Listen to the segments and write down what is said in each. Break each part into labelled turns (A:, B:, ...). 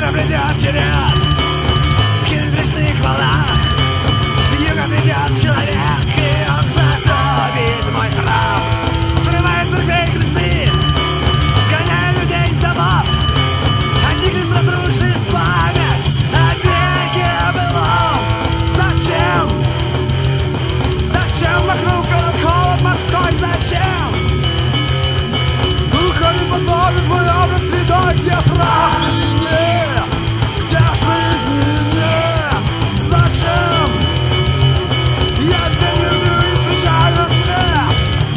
A: Скоро придет черед скинуть в речных волнах. С юга придет человек, и он затопит мой храм. Срывает церквей кресты, сгоняя людей с домов. Антихрист разрушит память о веке былом. Зачем? Зачем вокруг этот холод морской? Зачем? Уходит под ноги твой образ средой, где правды нет, где жизни нет. Зачем? Я тебя не люблю и встречаю рассвет.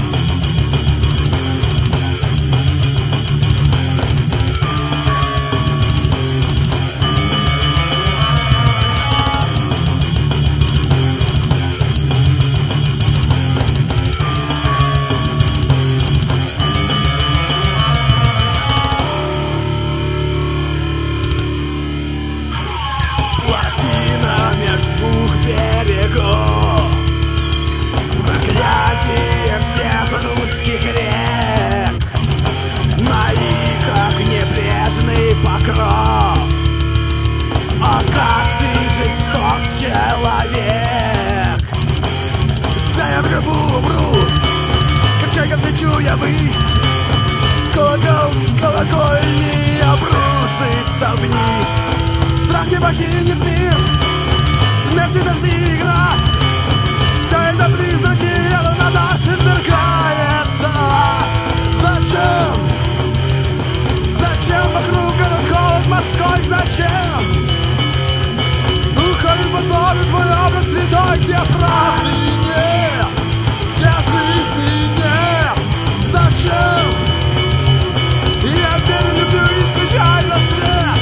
A: Плотина между двух берегов, проклятие всех русских рек. На иках небрежный покров. О, как ты жесток, человек! Да я в гробу умру, как чайка взлечу я ввысь. Колокол с колокольни обрушится вниз. Страх не покинет мир, смерти дожди игра. Все это призраки, рядом на нас извергается. Зачем? Зачем вокруг этот холод морской? Зачем? Уходит под ноги твой образ средой, где правды нет, где жизни нет. Зачем? Я тебя люблю и встречаю рассвет.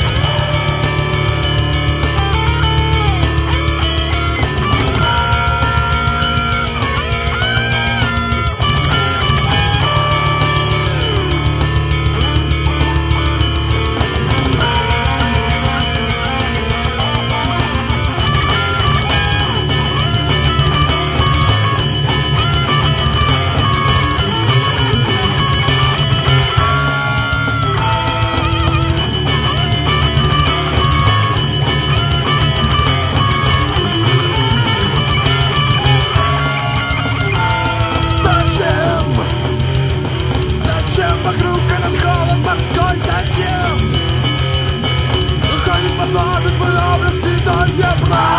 A: Вокруг этот холод морской. Зачем? Уходит под ноги твой образ средой, где правда.